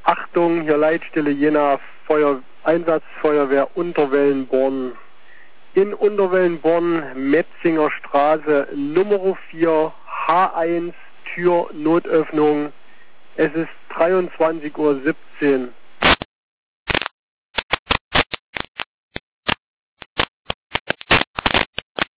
Achtung, hier Leitstelle Jena, Einsatzfeuerwehr Unterwellenborn. In Unterwellenborn, Metzinger Straße, Nummer 4, H1, Tür, Notöffnung. Es ist 23:17 Uhr.